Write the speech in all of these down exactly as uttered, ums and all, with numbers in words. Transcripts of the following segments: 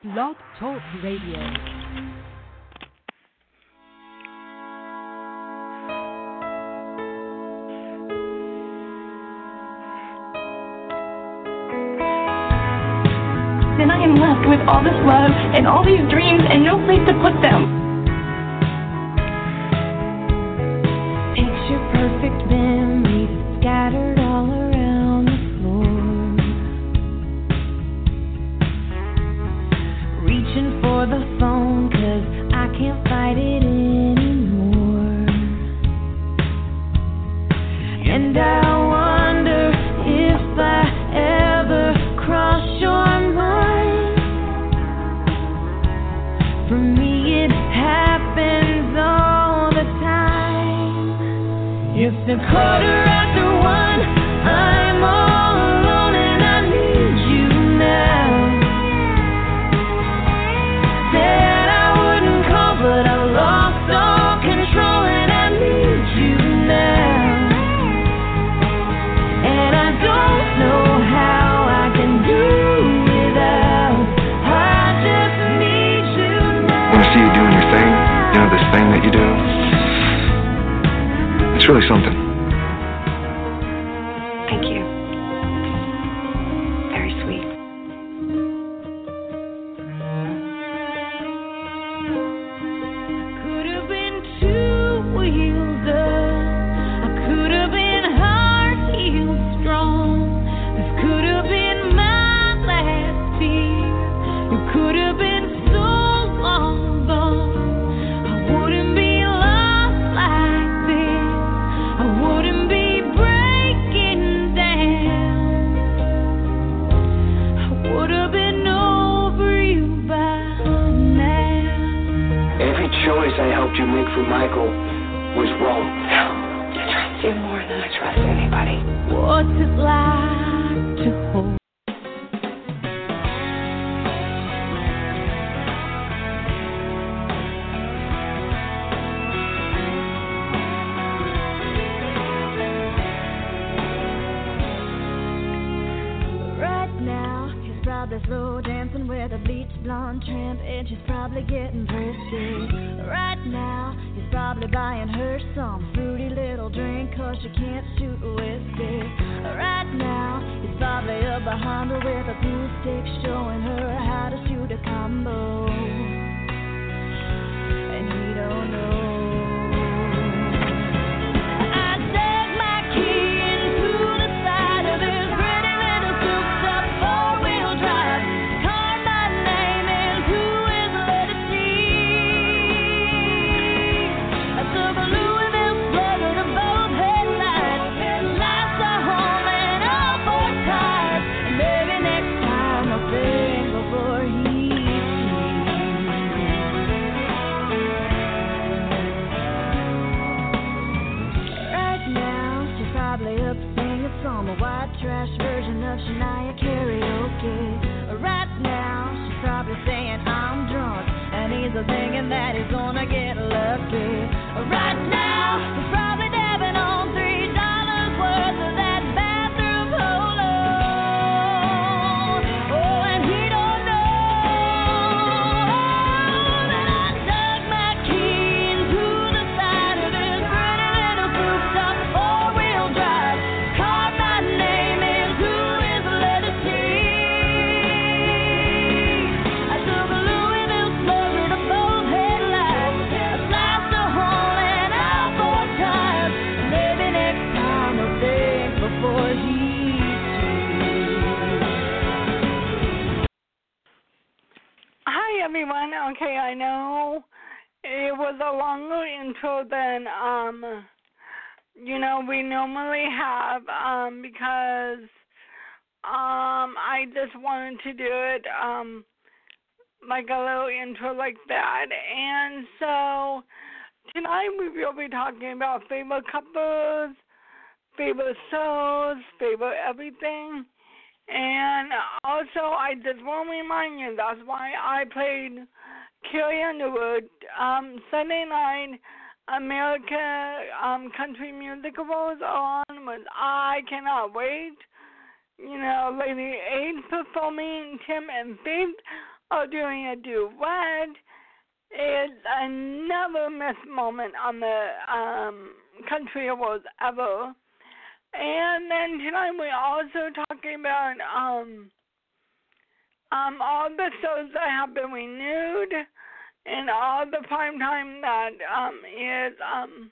Blog Talk Radio. Then I am left with all this love and all these dreams and no place to put them. Picture perfect memories scattered all around the floor. Reaching for the phone 'cause I can't fight it anymore. And I wonder if I ever cross your mind. For me it happens all the time. It's a quarter after one, I'm all alone and I need you now. Said I wouldn't call but I lost all control and I need you now. And I don't know how I can do without. I just need you now. I want to see you doing your thing, you know, this thing that you do. It's really something. Thank you. Very sweet. Could have been two wheels up. I could have been heart healed strong. This could have been my last tear. You could have been so long gone. I wouldn't be lost like this. I wouldn't be breaking down. I would have been over you by now. Every choice I helped you make for Michael was wrong. I trust you more than I trust anybody. What's it like to hold? Right now, he's probably slow dancing with a bleached blonde tramp, and she's probably getting thirsty. Right now, he's probably buying her some fruity little drink, 'cause she can't shoot whiskey. Right now, he's probably up behind her with a pool stick, showing her how to shoot a combo. And he don't know. I dug my key into the side of his pretty little souped-up four-wheel drive. Called my name into his leather seat. I took a Louisville slugger to both headlights. Lights are home and all four tires. And maybe next time I'll think before he Right now, she's probably up singing some white trash version of Shania karaoke. Right now, she's probably saying I'm drunk, and he's a thinking that he's gonna get lucky. Right now, he's probably dabbing on three dollars worth of that bathroom polo. Oh, and he don't know that I dug my key into the side of his pretty little souped-up four-wheel drive. Carved my name into his leather seat. I took a Louisville slugger to both headlights. I sliced a hole in all four tires. Maybe next time I'll think before he Hi everyone. Okay, I know it was a longer intro than um you know we normally have um because um I just wanted to do it um like a little intro like that. And so tonight we will be talking about favorite couples, favorite shows, favorite everything. And also, I just want to remind you, that's why I played Carrie Underwood, um, Sunday night America um, Country Music Awards on was I Cannot Wait. You know, Lady Aid performing, Tim and Faith or doing a duet. It's another missed moment on the um, Country Awards ever. And then tonight we're also talking about um, um, all the shows that have been renewed and all the prime time that um, is um,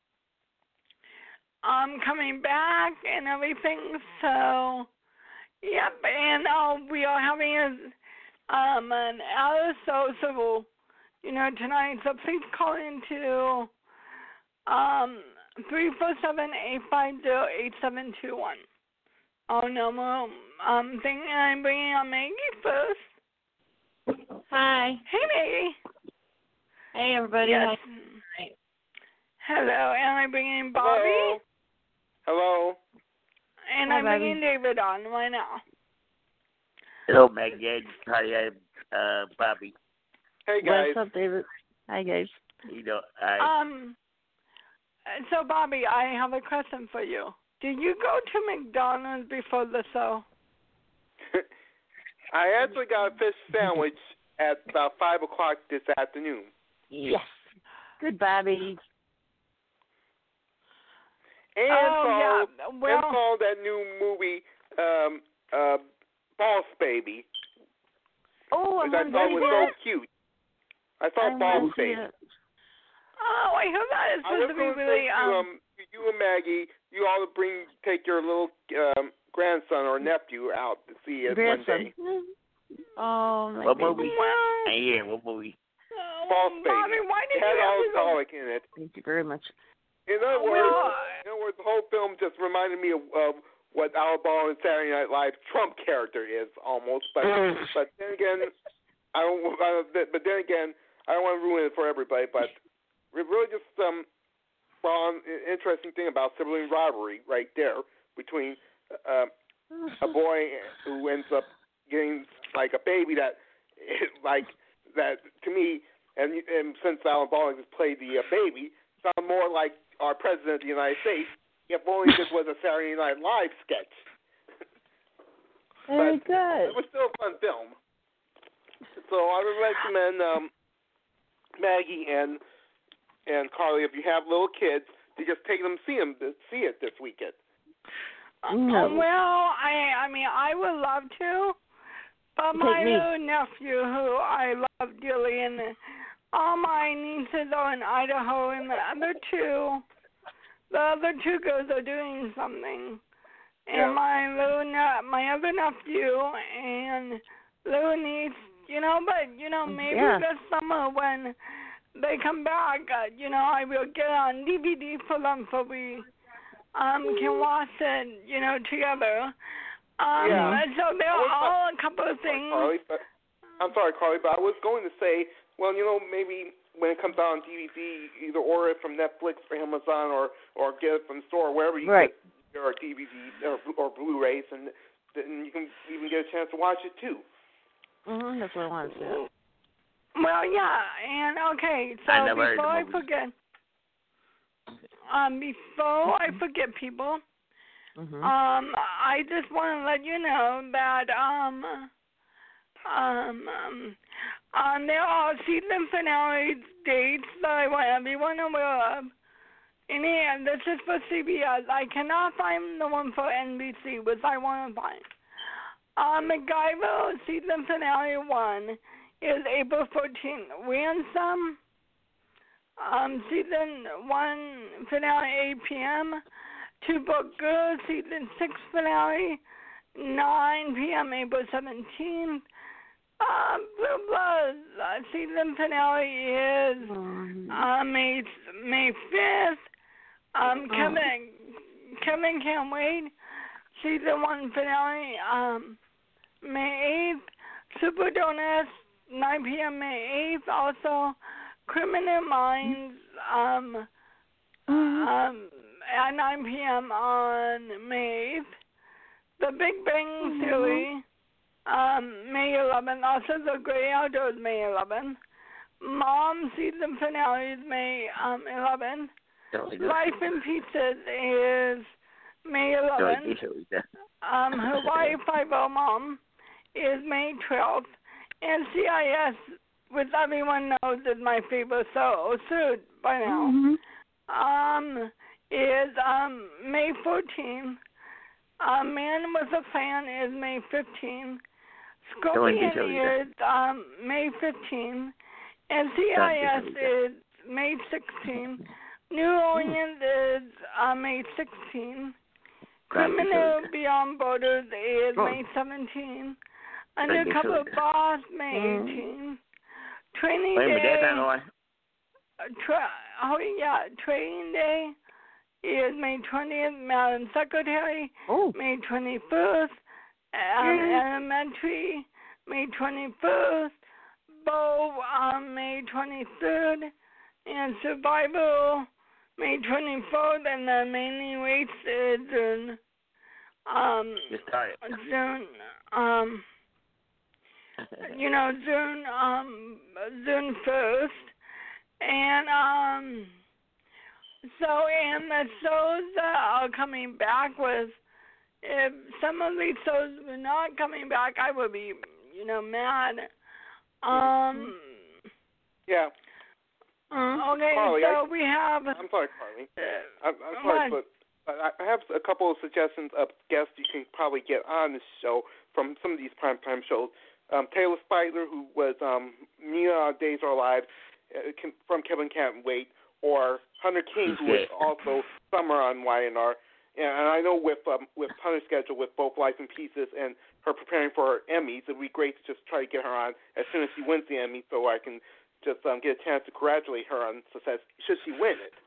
um, coming back and everything. So, yep, and uh, we are having a, um, an hour or so, so, you know, tonight. So please call into um, three four seven, eight five zero, eight seven two one. Oh, no more um, thing. I'm bringing on Maggie first. Hi. Hey, Maggie. Hey, everybody. Yes. Hi. Hello, and I'm bringing Bobby. Hello. Hello. And Hi, I'm Bobby. bringing David on right now. Hello, Maggie. Hi, I'm uh, Bobby. Hey, guys. What's up, David? Hi, guys. You know, I Um, so, Bobby, I have a question for you. Did you go to McDonald's before the show? I actually got a fish sandwich at about five o'clock this afternoon. Yes. Good, Bobby. And oh, saw, yeah. Well, and saw that new movie, um, uh, Boss Baby, Oh, I which I want thought to was see so it. cute. I saw I Boss want to see Baby. it. oh, I heard that it's I supposed was to be going to really, say to um, um, you and Maggie, you all to bring, take your little um, grandson or nephew out to see it one Grandson. day. Oh, my What baby. movie? well, I hear what movie? oh, Boss Bobby, Baby. why did It had you have to go? alcoholic in it. Thank you very much. In other Well, words, in other words, the whole film just reminded me of, of what Al Ball in Saturday Night Live's Trump character is almost. But but then again, I don't. Uh, but then again, I don't want to ruin it for everybody. But it really just um, brought on an interesting thing about sibling rivalry right there between uh, a boy who ends up getting like a baby that like that to me. And, and since Alan Baldwin just played the uh, baby, sound more like our president of the United States, if only this was a Saturday Night Live sketch. Very but good. it was still a fun film. So I would recommend um, Maggie and and Carly, if you have little kids, to just take them see them see it this weekend. No. Well, I I mean, I would love to, but Take my me. little nephew, who I love dearly, and all my nieces are in Idaho, and the other two, the other two girls are doing something. And Yeah. my little ne- my other nephew and little niece, you know, but you know, maybe Yeah. this summer when they come back, uh, you know, I will get on D V D for them so we um can watch it, you know, together. Um, Yeah. and so there I was- are all a couple of Sorry, things. Carly, but I'm sorry, Carly, but I was going to say, well, you know, maybe when it comes out on D V D, either order it from Netflix or Amazon, or or get it from the store, wherever you Right. get your D V D or, or Blu-rays, and then you can even get a chance to watch it too. Mm-hmm, that's what I want to see. Well, yeah, and okay, so I never heard the before I movie. forget, um, before I forget, people, Mm-hmm. um, I just want to let you know that um, um, um, um, there are season finale dates that I want everyone aware of. And yeah, this is for C B S. I cannot find the one for N B C, which I want to find. Um, MacGyver season finale one is April fourteenth. Ransom, um, season one finale eight p.m. Two Book Girls season six finale nine p.m. April seventeenth. Um, Blue Bloods uh, season finale is uh, May May fifth. Um, Kevin Kevin Can't Wait season one finale um May eighth. Super Donuts nine p.m. May eighth. Also, Criminal Minds um um at nine p.m. on May eighth. The Big Bang Theory um May eleventh. Also, The Great Outdoors May eleventh. Mom season finale is May um eleventh. Life in Pieces is May eleventh. Um, Hawaii Five-O Mom is May twelfth. N C I S, which everyone knows is my favorite so suit by now, Mm-hmm. um, is um May fourteenth. Uh, Man with a Fan is May fifteenth. Scorpion is um May fifteenth. N C I S is May sixteenth. New Orleans is uh, May sixteenth. Criminal Beyond Borders is May seventeenth. Undercover Boss, May eighteenth. Training Day. Tra- oh, yeah. Training Day is May twentieth. Madam Secretary, Oh. May twenty-first. Um, Elementary, May twenty-first. Bow, um, May twenty-third. And Survival, May twenty-fourth. And the mainly race is June. Um, June, um, you know, June, um, June first. And, um, so, and the shows that are coming back with, if some of these shows were not coming back, I would be, you know, mad. Um, yeah. Uh, okay, Carly, so I, we have... I'm sorry, Carly. Uh, I'm, I'm sorry, what? but I have a couple of suggestions of guests you can probably get on the show from some of these primetime shows. Um, Taylor Spidler, who was um, Mia Days Are Alive, uh, from Kevin Can't Wait, or Hunter King, who was also Summer on Y N R. And I know with um, with Hunter's schedule, with both Life in Pieces and her preparing for her Emmys, it would be great to just try to get her on as soon as she wins the Emmy, so I can just um, get a chance to congratulate her on success should she win it.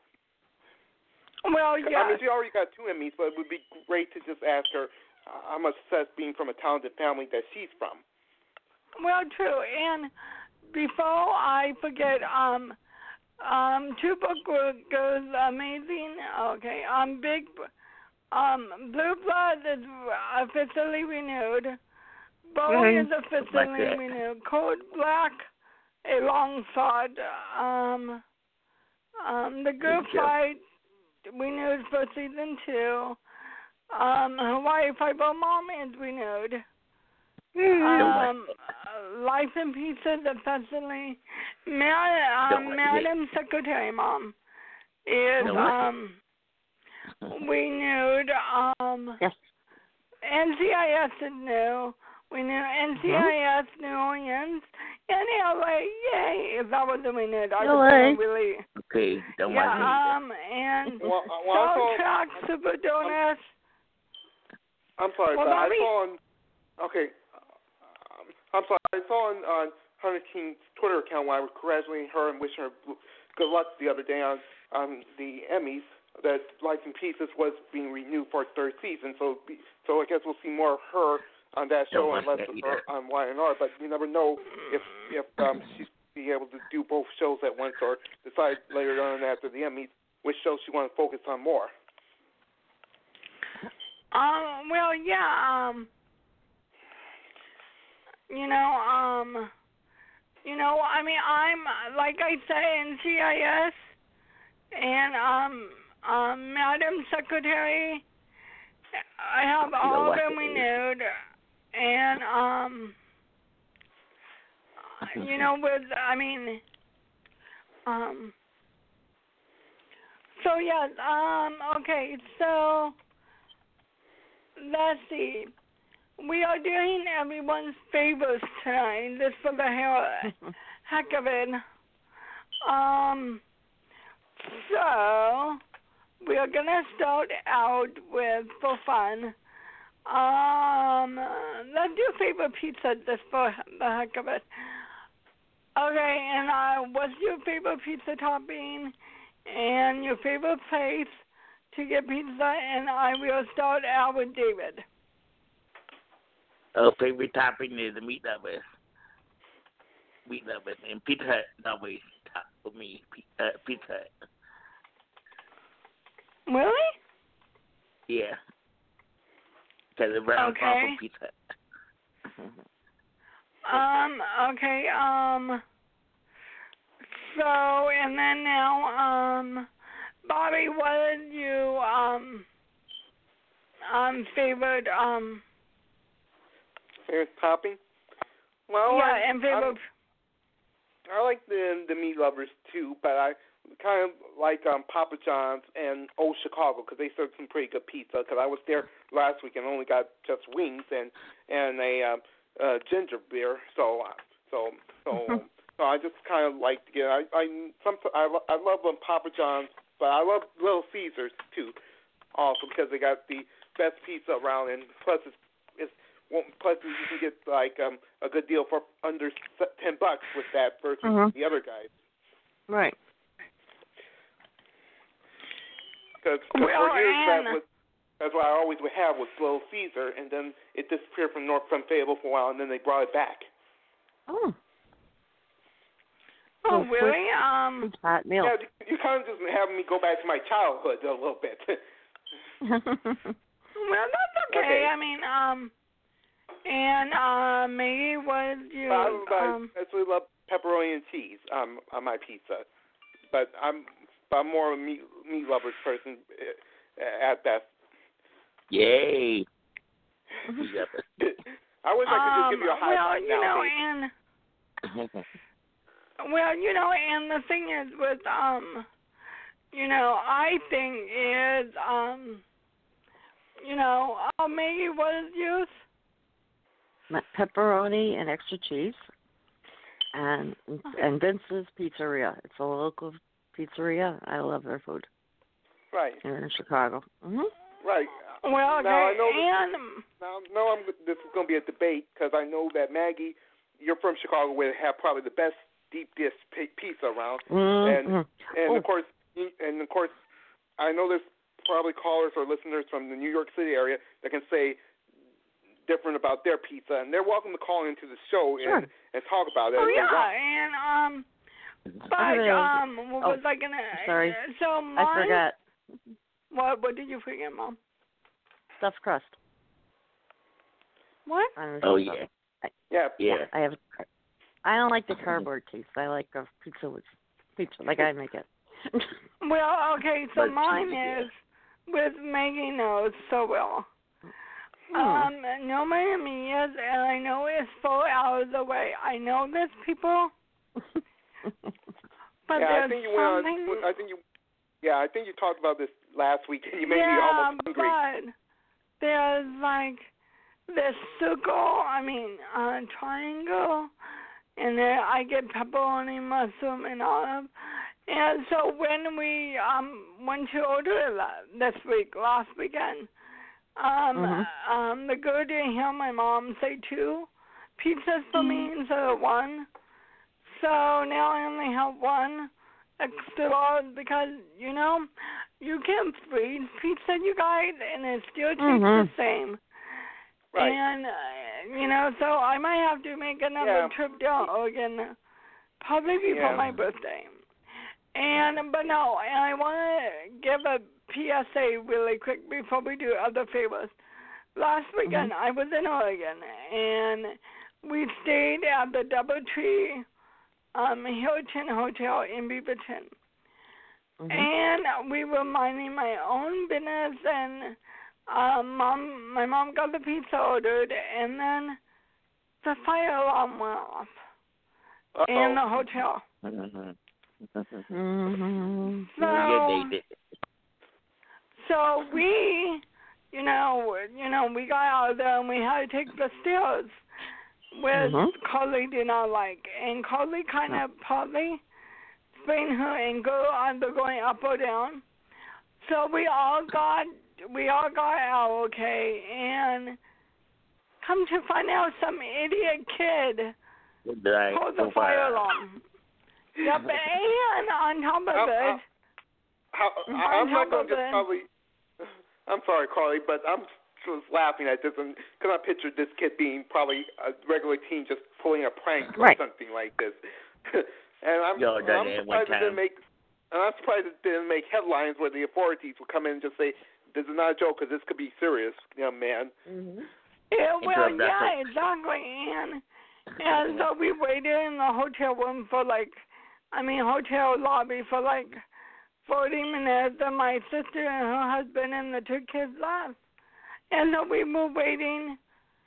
Well, yeah. I mean, she already got two Emmys, but it would be great to just ask her uh, how much success being from a talented family that she's from. Well, true. And before I forget, um, um, Two Book goes amazing. Okay, um, Big, um, Blue Blood is officially renewed. Bow is officially renewed. Code Black, a long shot. Um, um, The Good Fight renewed for season two. Um, Hawaii Five-O Mom is renewed. Um, Life in Pieces officially. Mad, um, Madam Secretary Mom is um renewed. Um, yes. N C I S is new. We knew N C I S, New Orleans, and L A. Yay! If that was the renewed, I was really. Okay, don't yeah, want um, and well, well, Star Trek Super Donuts. I'm sorry, well, but I me... saw on. Okay. I'm sorry, I saw on, on Hunter King's Twitter account when I was congratulating her and wishing her good luck the other day on, on the Emmys that Life in Pieces was being renewed for a third season. So so I guess we'll see more of her on that show and less of her on Y N R. But you never know if if um, she's be able to do both shows at once or decide later on after the Emmys which show she wants to focus on more. Um. Well, yeah. Um. You know, um, you know, I mean, I'm, like I say, N C I S and, um, um, Madam Secretary, I have all of them renewed, and, um, you know, with, I mean, um, so, yeah, um, okay, so, let's see. We are doing everyone's favors tonight, just for the hell, heck of it. Um, so, we are going to start out with, for fun, um, let's do favorite pizza just for the heck of it. Okay, and uh, what's your favorite pizza topping and your favorite place to get pizza? And I will start out with David. Oh, favorite topping is the meat lovers. Meat lovers. And Pizza Hut always top for me. Uh, Pizza Hut. Really? Yeah. Because it's round okay. off of Pizza Hut. um, okay, um, so, and then now, um, Bobby, what is you, um, um, favorite, um, favorite topping? Well, yeah, I'm, and favorite. I'm, I like the the meat lovers too, but I kind of like um, Papa John's and Old Chicago because they serve some pretty good pizza. Because I was there last week and only got just wings and and a um, uh, ginger beer. So so so so I just kind of like to get. I I some I, lo- I love um, Papa John's, but I love Little Caesars too, also because they got the best pizza around, and plus it's it's well, plus you can get like um a good deal for under ten bucks with that versus Mhm. the other guys. Right. Because Well, for years that and- was that's what I always would have was Little Caesar, and then it disappeared from North from Fable for a while, and then they brought it back. Oh. Oh, Well, quick- really? Um. It's hot meal. Yeah, you kind of just having me go back to my childhood a little bit. Well, that's okay. Okay. I mean, um, and uh, Maggie was you. I, Um, I actually love pepperoni and cheese um, on my pizza, but I'm but I'm more of a meat meat lovers person uh, at best. Yay. Yep. I wish I could just give you a high well, five you now, know, babe. and well, you know, and the thing is with um, you know, I think is um, you know, uh, Maggie, what is yours? Pepperoni and extra cheese, and and Vince's Pizzeria. It's a local pizzeria. I love their food. Right. Here in Chicago. Mhm. Right. Well, okay, now I know and this, now, no, I'm, this is going to be a debate because I know that Maggie, you're from Chicago, where they have probably the best deep dish p- pizza around, Mhm. and and Oh. of course, and of course, I know there's probably callers or listeners from the New York City area that can say different about their pizza, and they're welcome to call into the show Sure. and, and talk about it. oh if they yeah, want. and um, but Hello. um, what Oh, was I gonna? sorry. So mine. I forgot. What? What did you forget, Mom? Stuffed crust. What? on the Oh, pizza. yeah. Yeah. Yeah. I have. I don't like the cardboard taste. I like a pizza with pizza, like I make it. Well, okay, so But mine cheese, is with Maggie knows so well. Hmm. Um, no Miami is, and I know it's four hours away. I know there's people, but yeah, I there's think you went on. something. I think you. Yeah, I think you talked about this last week, and you made yeah, me almost hungry. but there's like this circle. I mean, uh, triangle, and then I get pepperoni, mushroom, and olive. And so when we um went to order it la- this week, last weekend, um, Mhm. um, the girl didn't hear my mom say two pizzas for me instead of one. So now I only have one extra large because, you know, you can freeze pizza, you guys, and it still tastes Mhm. the same. Right. And, uh, you know, so I might have to make another Yeah. trip down Oregon, probably before Yeah. my birthday. And, but no, and I want to give a P S A really quick before we do other favors. Last weekend, I was in Oregon, and we stayed at the Doubletree um, Hilton Hotel in Beaverton. Mhm. And we were minding my own business, and um, mom, my mom got the pizza ordered, and then the fire alarm went off in the hotel. Mhm. Mhm. So, Yeah, they did. so we, you know, you know, we got out of there and we had to take the stairs, which Mhm. Carly did not like, and Carly kind of partly sprained her ankle either going up or down. So we all got, we all got out okay, and come to find out, some idiot kid Did I pulled the go fire fire? alarm. Yep, and on top of How- it. how- On I'm not top going of to just it- probably. I'm sorry, Carly, but I'm just laughing at this because I pictured this kid being probably a regular teen just pulling a prank Right. or something like this. and I'm, Yo, I'm done it one surprised it didn't time. make. And I'm surprised it didn't make headlines where the authorities would come in and just say, "This is not a joke, because this could be serious, young man." Mhm. Yeah, well, Interrupt that yeah, quick. exactly. And, and so we waited in the hotel room for like, I mean, hotel lobby for like forty minutes, and my sister and her husband and the two kids left. And so we were waiting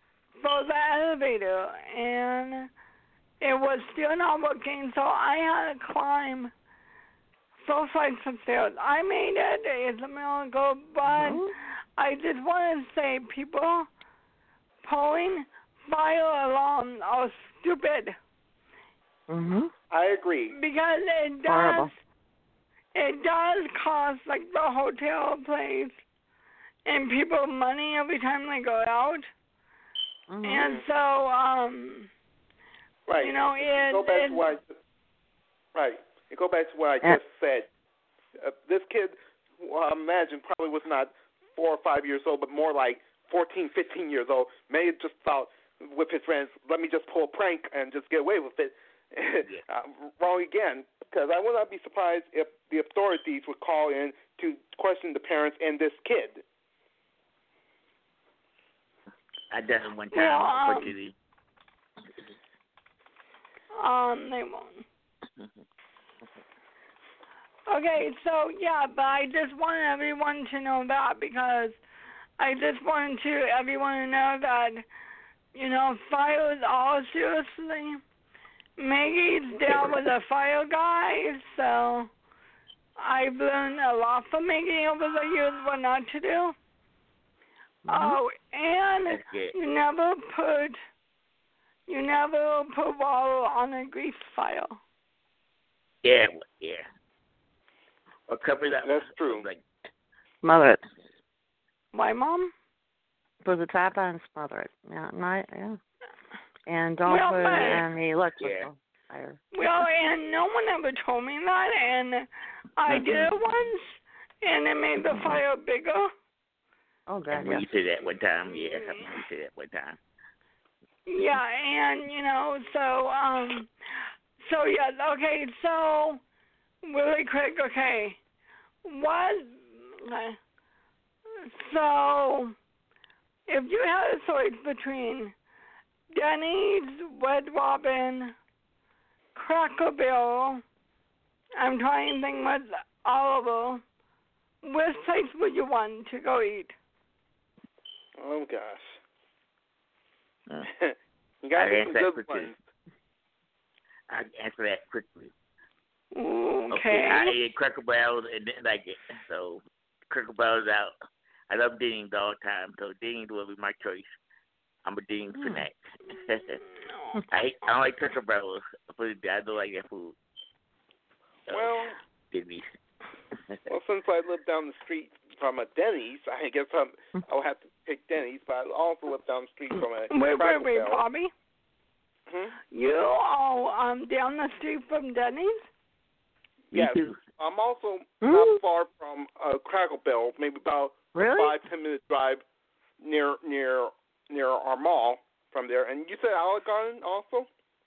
for the elevator, and it was still not working, so I had to climb four flights of stairs. I made it. It's a miracle, but mm-hmm. I just want to say people pulling fire alarms are stupid. Mhm. I agree. Because it does, Horrible. it does cost like the hotel place and people money every time they go out. Mm-hmm. And so, um, right. you know, it, go back it to what I, right. It go back to what I yeah. just said. Uh, this kid, well, I imagine, probably was not four or five years old, but more like fourteen, fifteen years old. May have just thought with his friends, let me just pull a prank and just get away with it. Yeah. uh, wrong again, because I would not be surprised if the authorities would call in to question the parents and this kid. I done it one time. Well, um, unfortunately. Um, they won't. Okay, so yeah, but I just want everyone to know that because I just wanted to everyone to know that, you know, fires all seriously. Maggie's down with a fire guy, so I've learned a lot from Maggie over the years what not to do. Mm-hmm. Oh, and you never put you never put water on a grease fire. Yeah, yeah. Or cover that. That's true. Like, smother it. Why, Mom? Put the top on and smother it. Yeah, my, yeah. And don't well, put it but, in the electrical yeah. fire. Well, and no one ever told me that, and I did it once, and it made the fire bigger. Oh, God, yeah. yeah. You said that one time, yeah. You said that one time. Yeah, and, you know, so, um, so, yeah, okay, so, really quick, okay, what, so, if you had a choice between Denny's, Red Robin, Cracker Barrel, I'm trying to think with Oliver, which place would you want to go eat? Oh, gosh. Uh, you got I some answer good that quickly. ones. I answer that quickly. Okay. okay. I ate Cracker Barrels and didn't like it, so Cracker Barrels out. I love Denny's all the time, so Denny's will be my choice. I'm a Denny's mm. fanatic. I hate, I don't like Cracker Barrels. I don't like that food. So, well, Denny's. well, since I live down the street from a Denny's, I guess I'm, I'll have to pick Denny's, but I also live down the street from a Wait, Cracker wait, wait, Barrel. Bobby? Hmm? You are um, down the street from Denny's? Yes. I'm also mm. not far from uh, Cracker Barrel, maybe about really? a five, ten minute drive near near near our mall from there. And you said Olive Garden also?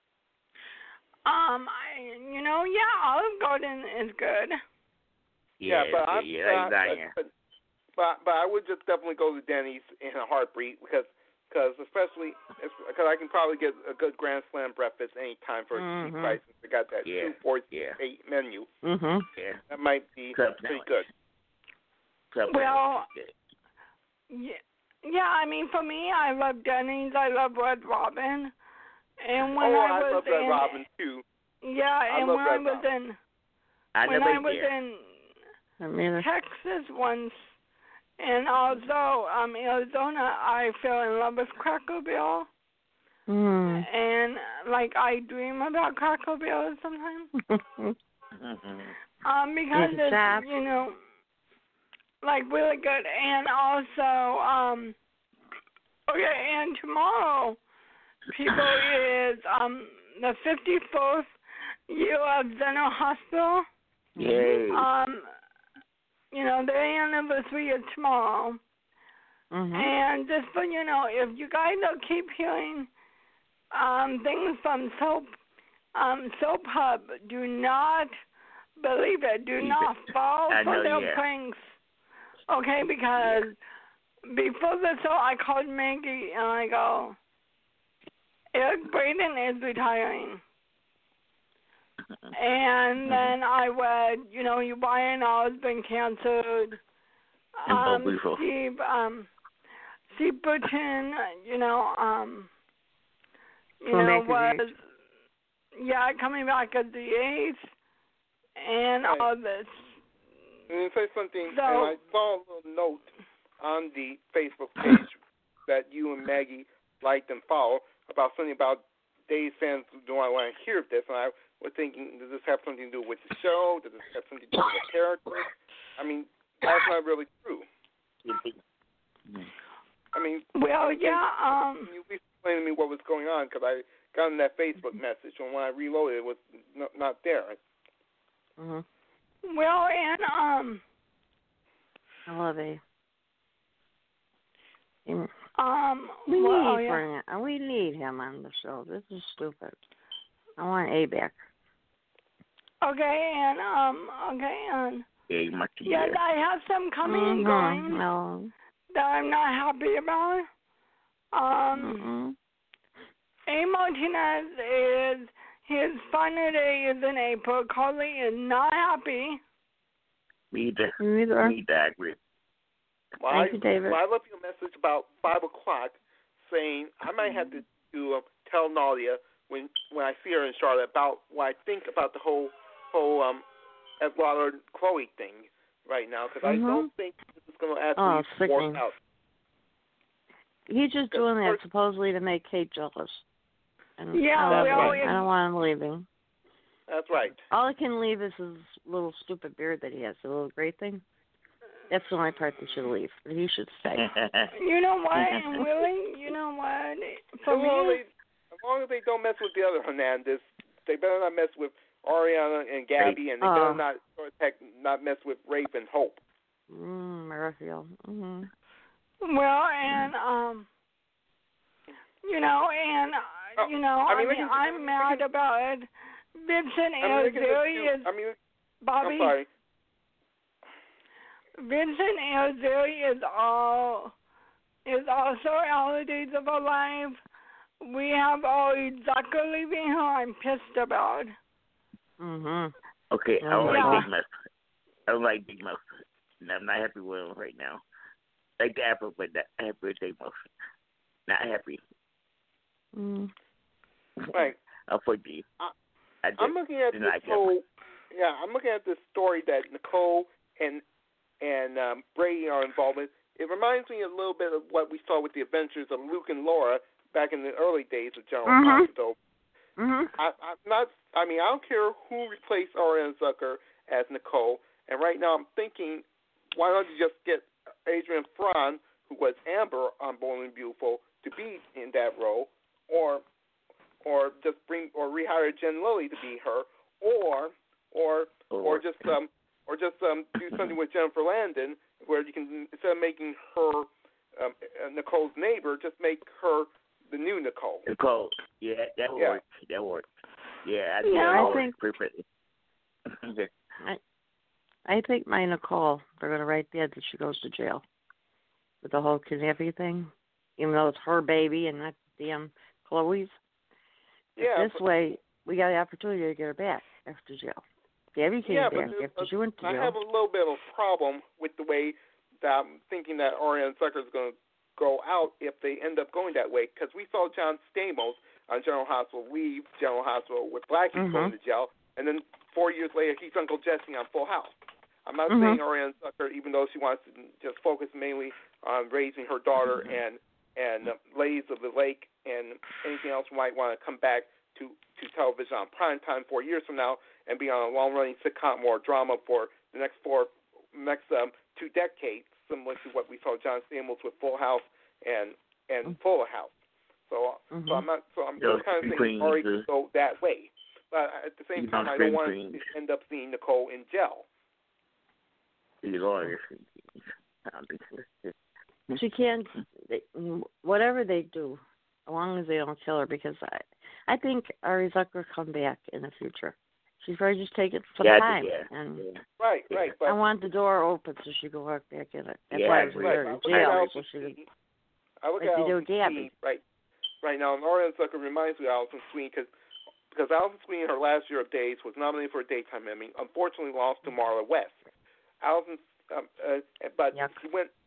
Um, I, you know, yeah, Olive Garden is good. Yeah, yeah but I'm yeah, not, but, but but I would just definitely go to Denny's in a heartbeat because because especially because I can probably get a good Grand Slam breakfast anytime for mm-hmm. a cheap price. They got that yeah. two forty-eight yeah. menu. Mhm. Yeah. That might be Club pretty sandwich. good. Club well, sandwich. yeah, yeah. I mean, for me, I love Denny's. I love Red Robin. And when oh, I was I love in, Red Robin too. Yeah, I and love when Red I was Robin. in I when never I was there. in I mean, Texas once, and also um Arizona, I fell in love with Cracker Barrel, mm. and like I dream about Cracker Barrel sometimes. mm-hmm. Um, because it's, it's you know, like really good, and also um, okay, and tomorrow, people is um the fifty-fourth year of Zeno Hospital. Yay. Um. You know, their anniversary is tomorrow. Mm-hmm. And just so you know, if you guys don't keep hearing um, things from Soap um, Soap Hub, do not believe it. Do not fall I for know, their yeah. pranks. Okay, because yeah. before the show, I called Maggie and I go, Eric Braden is retiring. And then I read, you know, you Brian has been canceled. Um, Steve, um, Seaperton, you know, um, you Coming know, back at the was yeah coming back at the eighth, and Right. all this. And you say something, So- and I saw a little note on the Facebook page that you and Maggie liked and follow about something about Dave's fans do I want to hear this, and I was thinking, does this have something to do with the show? Does this have something to do with the character? I mean, that's not really true. I mean, Well, yeah, um, can you please explain to me what was going on? Because I got in that Facebook message, and when I reloaded, it was not, not there. Mm-hmm. well, and um, I love A. And um, we well, need yeah. Bernard. We need him on the show. This is stupid. I want A back. Okay, and um, okay, and Yeah, much yes, I have some coming and Mm-hmm. going No. that I'm not happy about. Mm-mm. Um, A. Martinez is his final day is in April. Carly is not happy. Me either. You either. Me either. I agree. Well, Thank I, you, David. Well, I left you a message about five o'clock saying I might have to to uh, tell Nadia when when I see her in Charlotte about what I think about the whole whole um Eduardo and Chloe thing right now because Mhm. I don't think this is going to Oh, actually sickening. work out. He's just Because doing that first- supposedly to make Kate jealous. And Yeah, I, love well, it. it- I don't want him leaving. That's right. All I can leave is his little stupid beard that he has, the little gray thing. That's the only part that should leave. But he should stay. You know what, and Willie, you know what? For As long, as me, they, as long as they don't mess with the other Hernandez, they better not mess with Ariana and Gabby, and they better Oh. not heck, not mess with Rafe and Hope. Mm, Raphael. Mm-hmm. well, and um, you know, and uh, Oh, you know, I I mean, mean, we can- I'm we mad can- about it. Vincent I mean, they can just Alzeri do- is I mean, Bobby. I'm sorry. Vincent Alzeri is all is also our days of our life. We have all Zucker leaving her. I'm pissed about. Mm-hmm. Okay, I don't Yeah. like Big Mouth. I don't like Big Mouth. And I'm not happy with him right now. Like the apple, but not happy with Big Mouth. Not happy. Mm. Right. I'll forgive you. I- I just I'm looking at did this not get whole, yeah, I'm looking at this story that Nicole and and um, Brady are involved with. It reminds me a little bit of what we saw with the adventures of Luke and Laura back in the early days of General Mhm. Hospital. Mm-hmm. I, I'm not. I mean, I don't care who replaced Ariana Zucker as Nicole. And right now, I'm thinking, why don't you just get Adrian Fran, who was Amber on Bold and Beautiful, to be in that role, or or just bring or rehire Jen Lilly to be her, or or or just um or just um do something with Jennifer Landon where you can, instead of making her um, Nicole's neighbor, just make her the new Nicole. Nicole. Yeah, that Yeah. worked. That worked. Yeah, I, Yeah, that I worked think- perfectly. I think my Nicole, they're going to write that that she goes to jail with the whole kidnapping thing, even though it's her baby and not damn Chloe's. But Yeah, this but- way, we got the opportunity to get her back after jail. Gabby came Yeah, back but after uh, she went to I jail. have a little bit of a problem with the way that I'm thinking that Ariana Zucker is going to go out if they end up going that way, because we saw John Stamos on General Hospital leave General Hospital with Blackie Mhm. going to jail, and then four years later he's Uncle Jesse on Full House. I'm not Mhm. saying Ariana Zucker, even though she wants to just focus mainly on raising her daughter and and uh, Ladies of the Lake and anything else might want to come back to, to television on prime time four years from now and be on a long-running sitcom or drama for the next four, next um, two decades, similar to what we saw John Stamos with Full House and and Fuller House. So, Mhm. so I'm not. So I'm Those kind of three thinking Ari queens, could go that way, but at the same You time, know, I don't three want queens. to end up seeing Nicole in jail. You know, I don't think so. She can't, they, whatever they do, as long as they don't kill her, because I, I think Ari Zucker will come back in the future. She's probably just taking some Yeah, I time, think, yeah. and Yeah. Right, Yeah. right. But I want the door open so she can walk back in it. That's Yeah, why I I was agree. with right, her I in look at jail, so Allison she could, Sweeney. I look like at you do Allison with Gabby. Sweeney right, right now, and Ariana Zucker reminds me of Allison Sweeney because because Allison Sweeney in her last year of days was nominated for a daytime Emmy. Unfortunately, lost to Marla West. Allison, um, uh, but Yuck. she went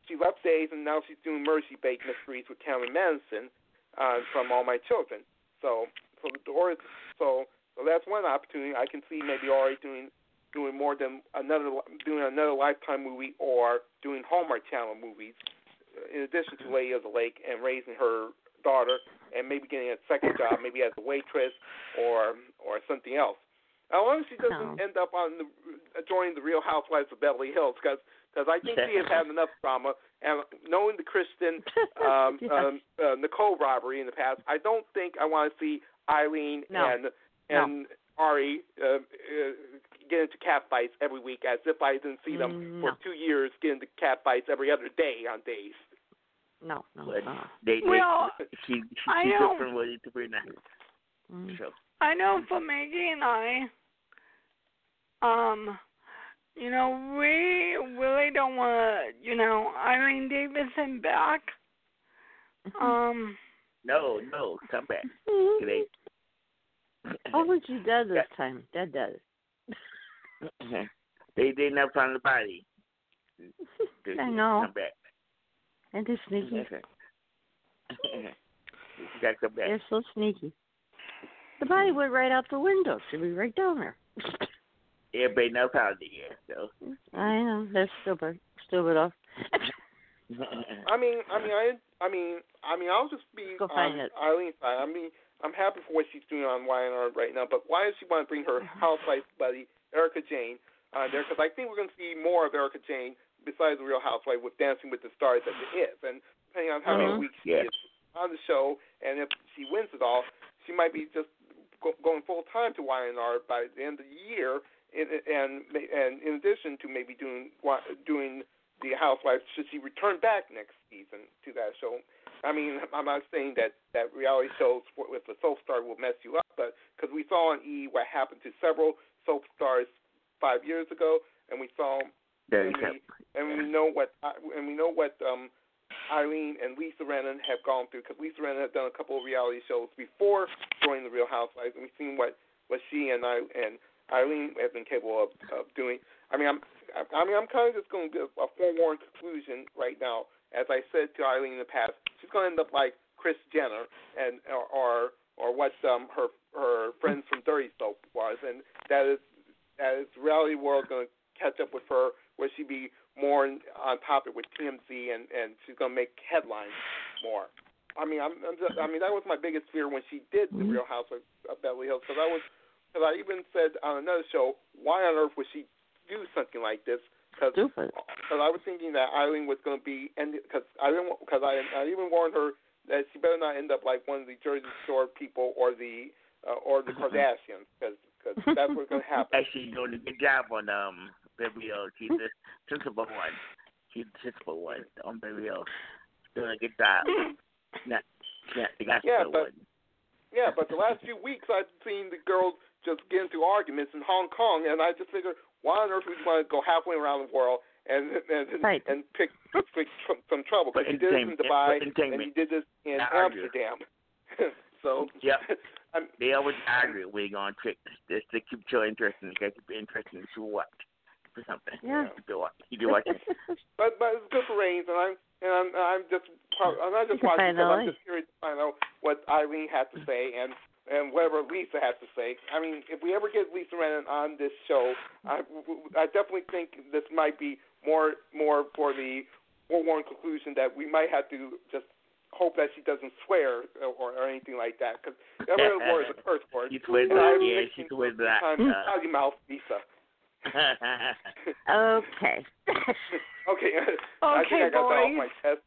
she left Days, and now she's doing Mercy Bake Mysteries with Cameron Madison uh, from All My Children. So, so the door is, so so that's one opportunity. I can see maybe Ari doing doing more than another doing another Lifetime movie or doing Hallmark Channel movies, in addition to Lady of the Lake and raising her daughter, and maybe getting a second job, maybe as a waitress or or something else. As long as she doesn't No. end up on the joining the Real Housewives of Beverly Hills, because I think she has had enough drama. And knowing the Kristen um, yeah. um, uh, Nicole robbery in the past, I don't think I want to see Eileen No. and and no. Ari uh, uh, get into cat fights every week, as if I didn't see them no. for two years get into cat fights every other day on Days. No, no, But no. they, they, Well, she, she, I she's know. different with it to bring that. Mm. So, I know for Maggie and I, um, you know, we really don't want to, you know, Eileen Davidson back. Um, no, no, come back. They, Oh, what you did this time? Dead, dead. they they never found the body. They, I know. Come back. And they're sneaky. You gotta come back. They're so sneaky. The body went right out the window. Should be right down there. Everybody never found it yet, so. I know. They're stupid. Stupid off. I mean, I mean, I, I mean, I mean, I'll just be Go find on it. Eileen's side. I mean, I'm happy for what she's doing on Y and R right now, but why does she want to bring her housewife buddy Erica Jane on there? Because I think we're going to see more of Erica Jane besides the Real Housewife with Dancing with the Stars as it is, and depending on how Mm-hmm. many weeks Yeah. she is on the show, and if she wins it all, she might be just go, going full time to Y and R by the end of the year, and and, and in addition to maybe doing doing the Housewives, should she return back next season to that show? I mean, I'm not saying that, that reality shows with the soap star will mess you up, but because we saw on E what happened to several soap stars five years ago, and we saw There and you go. we, and we know what and we know what um, Eileen and Lisa Rinna have gone through, because Lisa Rinna had done a couple of reality shows before joining the Real Housewives, and we've seen what, what she and I and Eileen have been capable of, of doing. I mean, I'm I mean, I'm kind of just going to give a forewarned conclusion right now. As I said to Eileen in the past, she's going to end up like Kris Jenner, and or or, or what um, her her friends from Dirty Soap was, and that is that is the reality world going to catch up with her, where she be more on topic with T M Z, and, and she's going to make headlines more. I mean, I'm, I'm just, I mean, that was my biggest fear when she did the Real Housewives of Beverly Hills, because I was because I even said on another show, why on earth would she do something like this? Because I was thinking that Eileen was going to be, and because I didn't, because I, I even warned her that she better not end up like one of the Jersey Shore people or the uh, or the Kardashians, because that's what's going to happen. Actually, doing a good job on um Beverly Hills. She's the principal one. She's the principal one on Beverly Hills. Doing a good job. Not, yeah, the yeah, but one. yeah, but the last few weeks I've seen the girls just get into arguments in Hong Kong, and I just figured, why on earth would you want to go halfway around the world and and right. and pick, pick tr- some trouble? Because he did this in Dubai, and he did this in Not Amsterdam. So yeah, I'm, they always argue when you go on trips. Just to keep you interesting, to keep you interesting to watch for something. Yeah, you do watch. You do watch it. but but it's good for ratings, and I'm and I'm, I'm just I'm not just watching because I'm just curious to find out what Eileen had to say and. And whatever Lisa has to say. I mean, if we ever get Lisa Rinna on this show, I, I definitely think this might be more more for the forewarned conclusion that we might have to just hope that she doesn't swear or, or anything like that, because that word is a curse word. She's with that. Yeah, she's with that. Out your mouth, Lisa. Okay. okay. I Okay, think I got boys. that off my chest.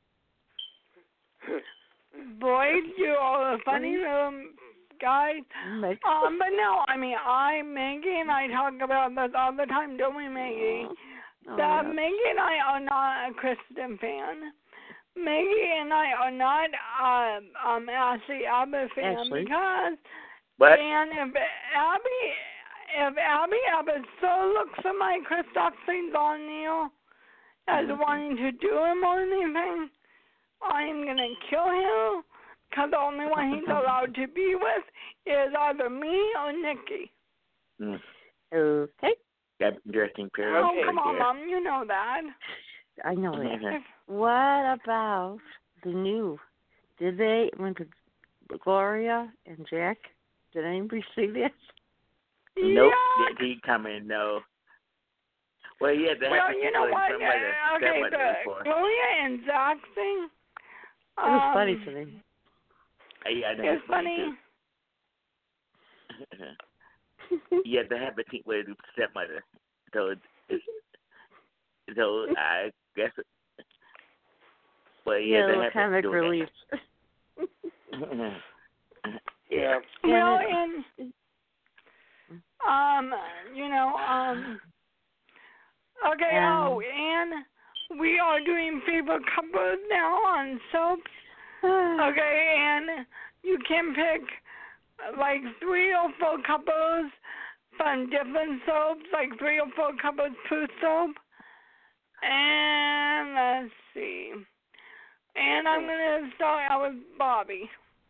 Boys, you are a funny um, guys. Um, but no, I mean, I, Maggie and I talk about this all the time, don't we, Maggie? Oh, that yeah. Maggie and I are not a Kristen fan. Maggie and I are not um, um Ashley Abbott fan Ashley? because What? and if Abby if Abby Abbott so looks at my Christophson's on Neil as Mm-hmm. wanting to do him or anything, I'm gonna kill him because the only one he's allowed to be with is either me or Nikki. Mm. Okay. That's interesting period. Oh, okay, come on, yeah. Mom, you know that. I know that. Mhm. What about the new? Did they went to Gloria and Jack? Did anybody see this? Nope, Yeah. did he come in? No. Well, yeah, they Well, have to you know explain what? stepmother, Uh, okay, stepmother the before. Gloria and Zach thing. It was um, funny to me. Uh, yeah, I know It's it's funny funny. too. Yeah, they have to keep with the stepmother. So it- it's so I guess. It, well, yeah, Yeah, they little have comic to do relief. that. Yeah. Well, and um, you know, um, okay. Um, oh, and we are doing favorite couples now on soaps. Okay, and you can pick uh, like three or four couples from different soaps, like three or four couples per soap. And let's see. And I'm gonna start out with Bobby.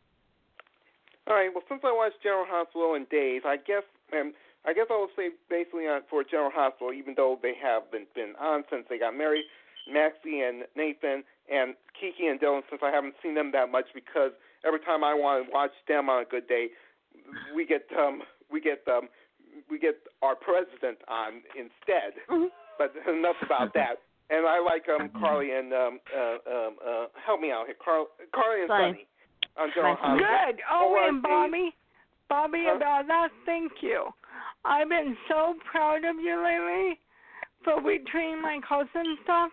All right. Well, since I watched General Hospital and Days, I guess um, I guess I will say basically on, for General Hospital, even though they haven't been on since they got married, Maxie and Nathan and Kiki and Dylan, since I haven't seen them that much, because every time I want to watch them on a good day, we get um we get um we get our president on instead. Mhm. But enough about that. And I like um Carly and um uh um uh help me out here, Carl Carly and Fine. Sunny on General Fine. Hospital. Good. Oh, Or and Dave. Bobby, Bobby, Huh? about that, thank you. I've been so proud of you lately for between my cousin stuff.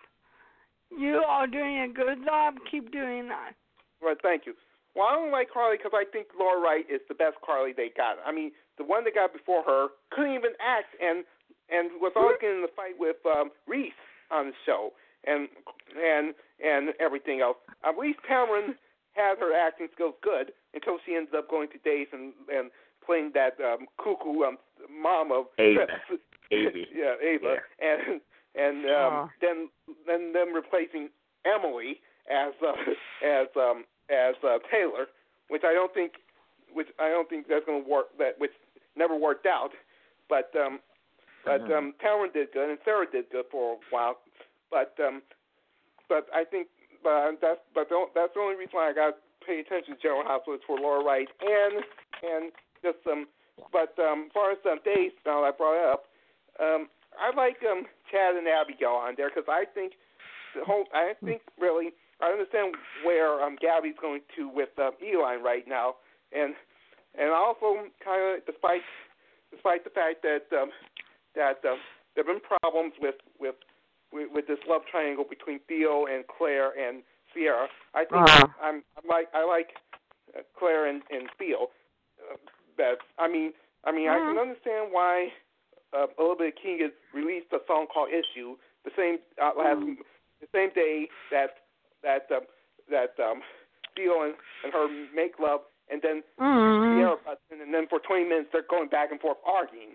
You are doing a good job. Keep doing that. Right, thank you. Well, I don't like Carly because I think Laura Wright is the best Carly they got. I mean, the one they got before her couldn't even act, and and was always getting in the fight with um, Reese on the show, and and and everything else. At least Cameron had her acting skills good until she ended up going to Days and and playing that um, cuckoo um, mom of Ava. Trips. Ava. yeah, Ava, Yeah. and and um, Aw. then then them replacing Emily as uh, as um, as uh, Taylor, which I don't think which I don't think that's going to work. That which never worked out, but um, but um, Cameron did good and Sarah did good for a while, but um, but I think but that's but the, that's the only reason why I got to pay attention to General Hospital is for Laura Wright and and just um but um as far as um, Days, now that I brought it up, um I like um Chad and Abigail on there because I think the whole I think really I understand where um Gabby's going to with um, Eli right now, and and also kind of despite despite the fact that um that um, there have been problems with with with, with this love triangle between Theo and Claire and Sierra. I think Uh-huh. I'm, I'm like I like uh, Claire and, and Theo uh, best. I mean I mean Uh-huh. I can understand why uh, Elizabeth King has released a song called "Issue" the same uh, last the same day that that um, that um, Theo and, and her make love, and then Mm. Sierra butts in, and then for twenty minutes they're going back and forth arguing.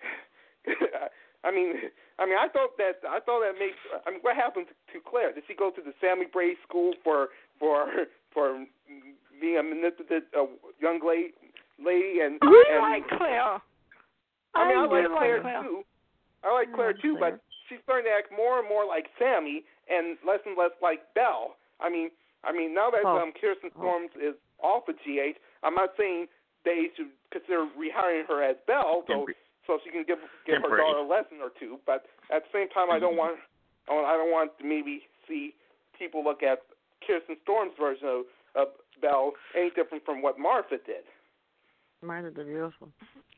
I mean, I mean, I thought that I thought that makes. I mean, what happened to Claire? Did she go to the Sammy Bray School for for for being a manipulative uh, young lady? Lady and, I and like Claire. I mean, I, I like do Claire, like Claire. too. I like Claire like too, Claire. but she's starting to act more and more like Sammy and less and less like Belle. I mean, I mean, now that Oh. um, Kirsten Storms is off of G H, I'm not saying they should consider rehiring her as Belle, so so she can give give her Temporary. daughter a lesson or two. But at the same time, I don't want I don't want to maybe see people look at Kirsten Storms' version of, of Belle any different from what Martha did. Martha the Beautiful.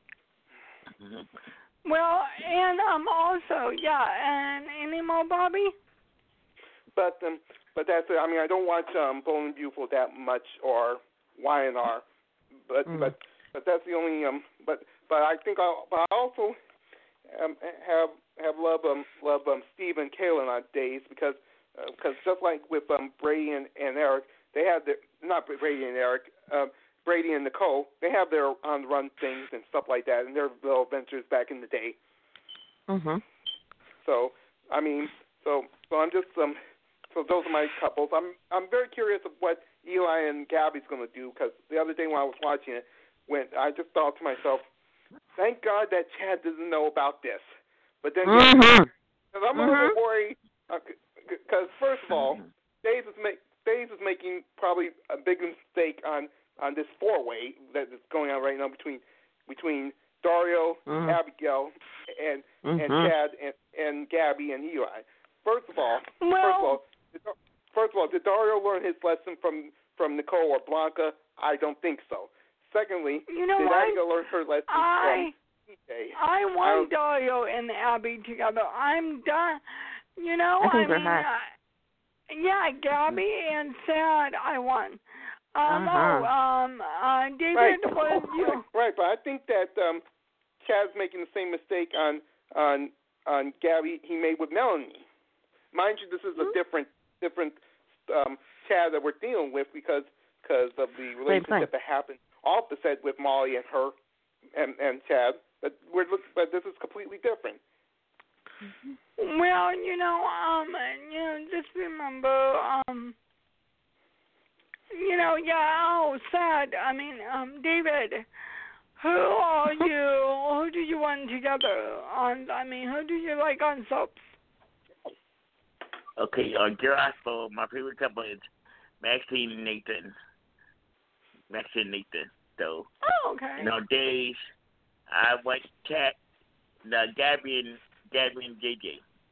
Well, and um, also, yeah, and any more, Bobby? But um, but that's it. I mean, I don't watch um, Bold and Beautiful that much or Y and R, but Mm. but but that's the only um. But but I think I but I also um, have have love um love um Steve and Kaylin on Days because uh, because just like with um Brady and, and Eric, they have their not Brady and Eric. Um, Brady and Nicole, they have their on-the-run things and stuff like that, and their little adventures back in the day. Mhm. So, I mean, so so I'm just um, so those are my couples. I'm I'm very curious of what Eli and Gabby's going to do because the other day when I was watching it, when I just thought to myself, thank God that Chad doesn't know about this. But then, Mhm. because I'm a Mhm. little bit worried, because first of all, Days is make Days is making probably a big mistake on, on this four way that is going on right now between between Dario, mm-hmm. Abigail, and mm-hmm. and Chad and, and Gabby and Eli. First of all, well, first of all, did, first of all, did Dario learn his lesson from, from Nicole or Blanca? I don't think so. Secondly, you know did what? Abigail learn her lesson I, from T J? I want Dario and Abby together. I'm done. You know, I think I they're mean, hot. uh, yeah, Gabby and Sad, I won. Um, uh-huh. oh, um, uh, David, right. what you? Right, right, but I think that um, Chad's making the same mistake on on on Gabby he made with Melanie. Mind you, this is a mm-hmm. different different um, Chad that we're dealing with because because of the relationship that happened off the set with Molly and her and, and Chad. But we're but this is completely different. Well, you know, um, you know, just remember, um, you know, yeah, oh, Sad. I mean, um, David, who are you? Who do you want together on? I mean, who do you like on soaps? Okay, on Girl Hospital, my favorite couple is Maxine and Nathan. Maxine and Nathan, though. Oh, okay. And on Days, I want Chad, the Gabby and Gabby and J J.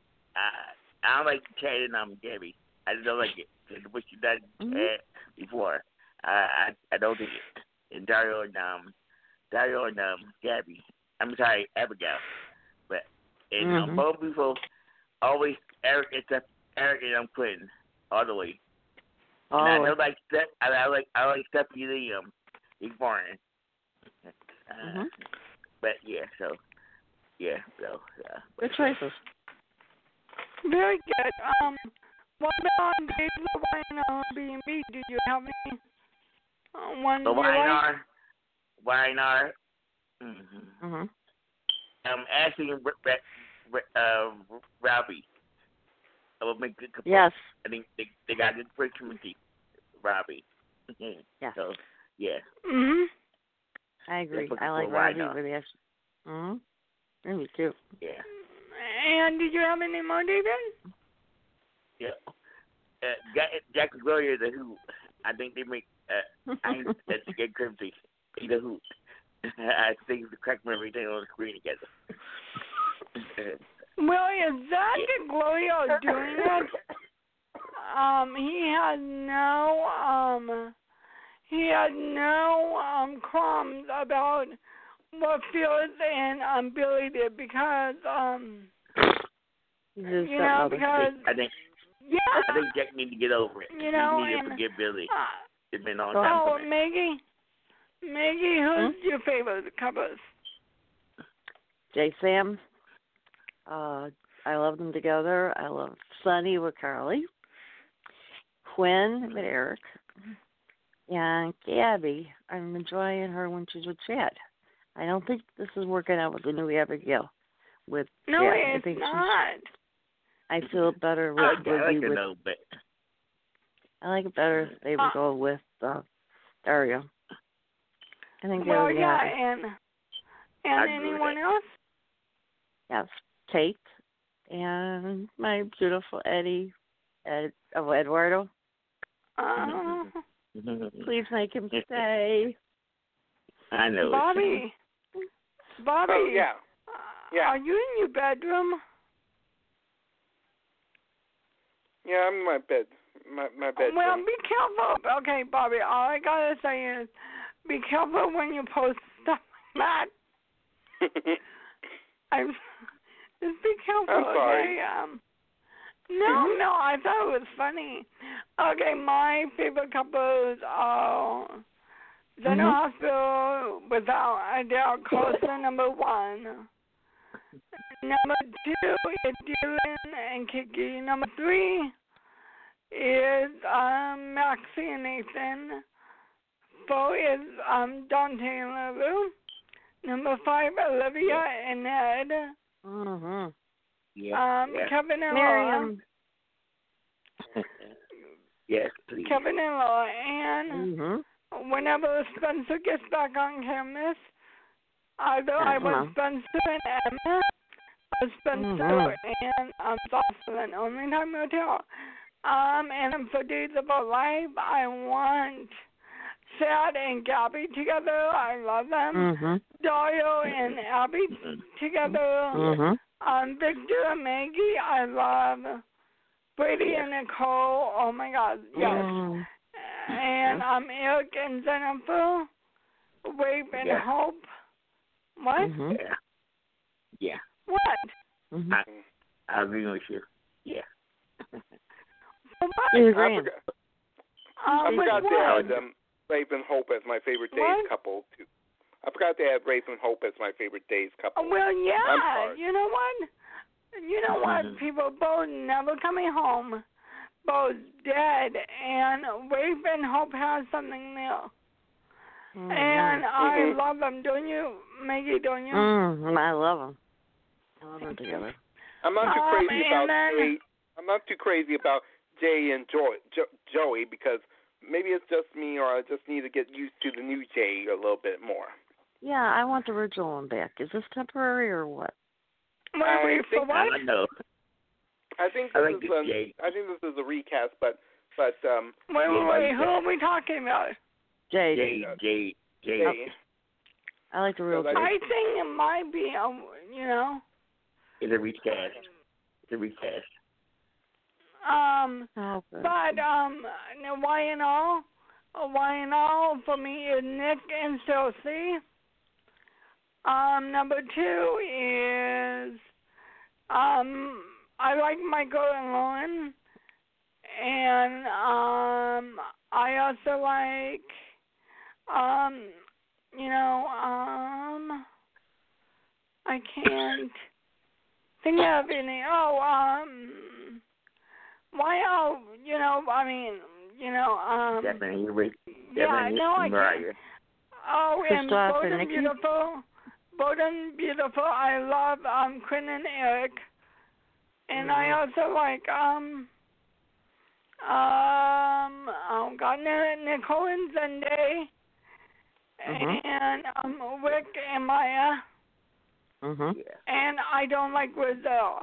I I don't like Chad and um Gabby. I just don't like it. What she done mm-hmm. uh, before, I, I I don't think it. And Dario and um Dario and um Gabby. I'm sorry, Abigail. But and mm-hmm. um, both people always Eric except Eric and I'm Quentin all the way. Oh. And I don't like Steph. I, I like I like Stephanie Lee. Um, he's boring. Uh, mm-hmm. But yeah, so yeah, so yeah. Good choices. Very good. Um, what about on Days of Wine on B and B? Do you have any uh, one The you Y N like? R, Y N R. Mm-hmm. Mm-hmm. Um, Ashley and uh, Robbie. I will make good couple. Yes. I think they they got good great chemistry. Robbie. Yeah. So yeah. Mhm. I agree. Yeah, I like Robbie with the Ashley. Mm-hmm. Me too. Yeah. And did you have any more, David? Yeah. Uh, Jack, Jack and Gloria, the Who. I think they make. Uh, I think that's good chemistry. The Who. I think the crack everything on the screen together. Well, is Zach and Gloria doing it? Um, he had no, um, he had no, um, crumbs about what Felix and, um, Billy did because, um, Just you know, because, I think, yeah. I think Jack needs to get over it. You know, he needs and, to forgive Billy. Uh, it's been a long time oh, for me. Maggie, Maggie, who's hmm? your favorite couples? J. Sam. Uh, I love them together. I love Sonny with Carly, Quinn with Eric, and Gabby. I'm enjoying her when she's with Chad. I don't think this is working out with the new Abigail. With No, Chad. it's I think not. I feel better with I, I like it with, though, but I like it better if they would Uh, go with uh, Dario. I think they Well, would be yeah, happy. and I and agree with anyone that. else? Yes, Kate and my beautiful Eddie, Ed, oh, Eduardo. Uh, Please make him stay. I know. Bobby. Bobby. Oh, yeah. uh, Yeah. Are you in your bedroom? Yeah, I'm in my bed. My my bed. Well, be careful. Okay, Bobby, all I gotta say is be careful when you post stuff like that. I'm, just be careful, I'm sorry. okay? Um, no, no, I thought it was funny. Okay, my favorite couples are General Mhm. Hospital without a doubt, Carson, number one. Number two is Dylan and Kiki. Number three is um, Maxie and Nathan. Four is um, Dante and Lulu. Number five, Olivia and Ed. Mhm. Yeah. Um, yeah. Kevin and Laura. Miriam. Yes, please. Kevin and Laura. And Mhm. whenever Spencer gets back on campus, either I Uh-huh. want Spencer and Emma, with Spencer Mm-hmm. and um, Jocelyn. Only time will tell. Um, and for Days of Our Life, I want Chad and Gabby together. I love them. Mm-hmm. Dario and Abby together. Mm-hmm. Um, Victor and Maggie, I love. Brady and Nicole, oh my God, yes. Mm-hmm. And um, Eric and Jennifer, Rafe and Yeah. Hope. What? Mm-hmm. Yeah. Yeah. What? Mm-hmm. I, I agree with you. Yeah. What? You're I agreeing. forgot, Um, I with forgot to what? add um, Rafe and Hope as my favorite days What? couple, too. I forgot to add Rafe and Hope as my favorite days couple. Oh, well, I'm yeah. sorry. You know what? You know what? Mhm. People both never coming home, both dead, and Rafe and Hope has something new. Mm-hmm. And I Mhm. love them, don't you, Maggie? Don't you? Mm, I love them. I love them together. I'm not too Um, crazy and about then- Jay. I'm not too crazy about Jay and Joy, jo- Joey because maybe it's just me, or I just need to get used to the new Jay a little bit more. Yeah, I want the original one back. Is this temporary or what? Wait, I wait, for think- what? I don't know. I think I this like is the um, Jay. I think this is a recast, but but um, Wait, wait, Yeah, wait. like Who that. are we talking about? Jade. Jay, Jay, Jay. Jay. I like the real Because Jade. I think it might be, um, you know, It's a recast. It's a recast. um, Oh, good. but um, why and all, why and all for me is Nick and Chelsea. Um, number two is um, I like Michael and Lauren, and um, I also like um, you know, um, I can't think of any. Oh, um, why? Oh, you know, I mean, you know, um, Definitely, Rick. yeah, Definitely, no, I can't. Mariah. Oh, and Christoph Bold and and Nikki? Beautiful. Bold and Beautiful. I love um Quinn and Eric. And I also like um um oh God, N- Nicole and Zende. Mhm. And um Rick and Maya. Mhm. Yeah. And I don't like Rizzo.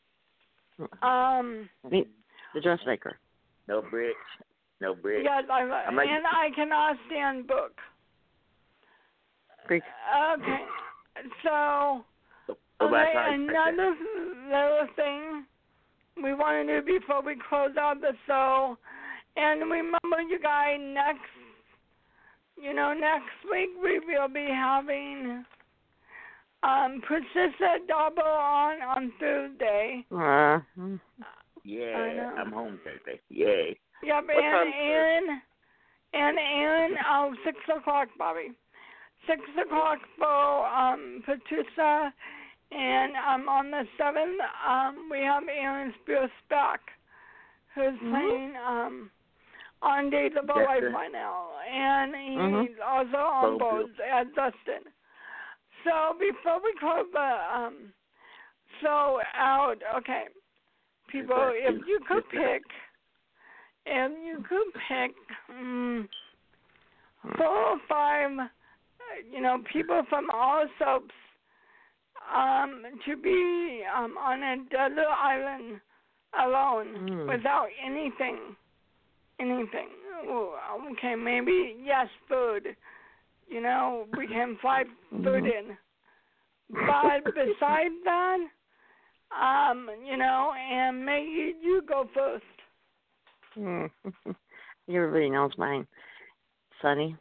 Um Me, the dressmaker. No bricks. No bricks. yes, I li- I'm like- and I cannot stand Book. Freak. Okay. So What about okay, Tyler? another little thing we want to do before we close out the show, and remember, you guys, next, you know, next week we will be having um Patricia Double on on Thursday. Uh, Yeah, I know. I'm home Thursday. Yay. Yep, What and time, Aaron, and Aaron, oh, six o'clock, Bobby. Six o'clock for um Patricia. And um, on the seventh, um, we have Aaron Spears back, who's Mhm. playing um, on Days of Our Yes, Life sir. right now. And he's Mhm. also on Both. both as Dustin. So before we close the um, show out, okay, people, if you could pick, if you could pick um, four or five, uh, you know, people from all soaps, Um, to be um, on a desert island alone Mm. without anything, anything. Ooh, okay, maybe yes, food. You know, we can fly food in. But besides that, um, you know, and maybe you go first. Mm. Everybody knows mine. Sonny.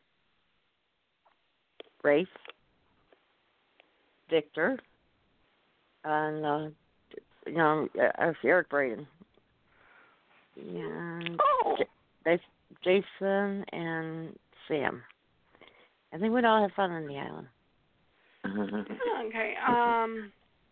Rafe. Victor. And, uh, you know, uh, Eric Braden. And Oh, they, Jason and Sam. I think we'd all have fun on the island. okay. Um,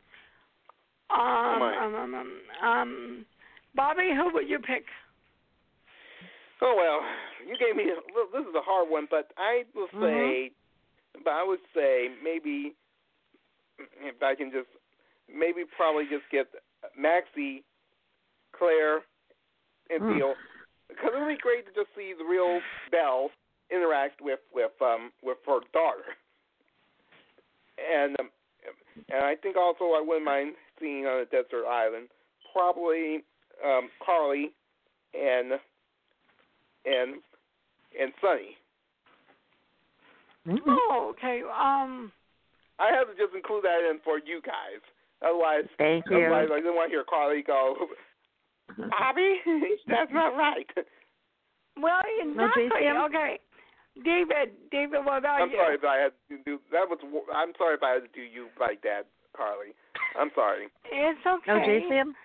um, um, um, um, um, Bobby, who would you pick? Oh well, you gave me. Well, this is a hard one, but I will say, but I would say maybe if I can just maybe probably just get Maxie, Claire, and Mm. Theo, because it would be great to just see the real Belle interact with with um with her daughter, and um, and I think also I wouldn't mind seeing on a desert island, probably um, Carly and and and Sonny. Mm-hmm. Oh, okay. Um, I had to just include that in for you guys. Otherwise, Thank you. otherwise I didn't want to hear Carly go, Bobby, that's not right. well, No, exactly. J C M? Okay. David, David, what about I'm you? sorry if I had to do that. Was I'm sorry if I had to do you like that, Carly. I'm sorry. It's okay. No, J C M?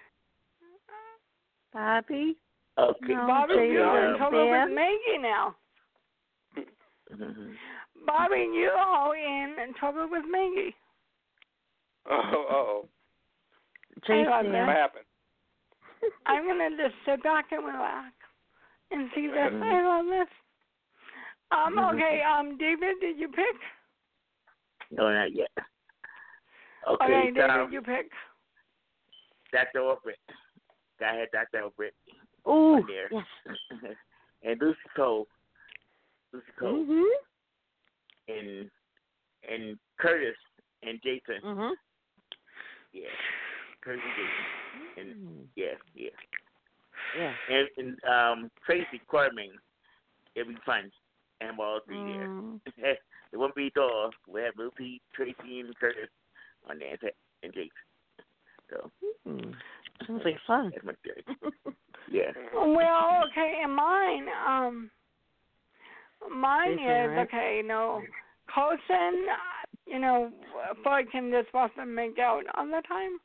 Bobby? Okay. No, Bobby, J C you're in um, trouble Sam? with Maggie now. Mhm. Bobby, you are in trouble with Maggie. Oh, oh, J C I love M? that. what happened? I'm gonna just sit back and relax and see this. I love this. Um, okay, um, David, did you pick? No, not yet. Okay, Okay, David, so you pick. Doctor Orbit. Go ahead, Doctor Orbit. Ooh, There. yes. And Lucy Cole. Lucy Cole. Mm-hmm. And and Curtis and Jason. Mm-hmm. Yeah. Curtis and Jason. And Mm. yeah, yeah. Yeah. And, and um Tracy Corman. It'll be fun. And all three Mm. there. It won't be dull. We have Lucy, Tracy, and Curtis on there, and Jason. So Mm. Sounds like fun. that's my theory. Yeah. Well, okay, and mine, um, mine Jason, is, right? okay, you know, Coulson, uh, you know, Floyd can just supposed to make out all the time.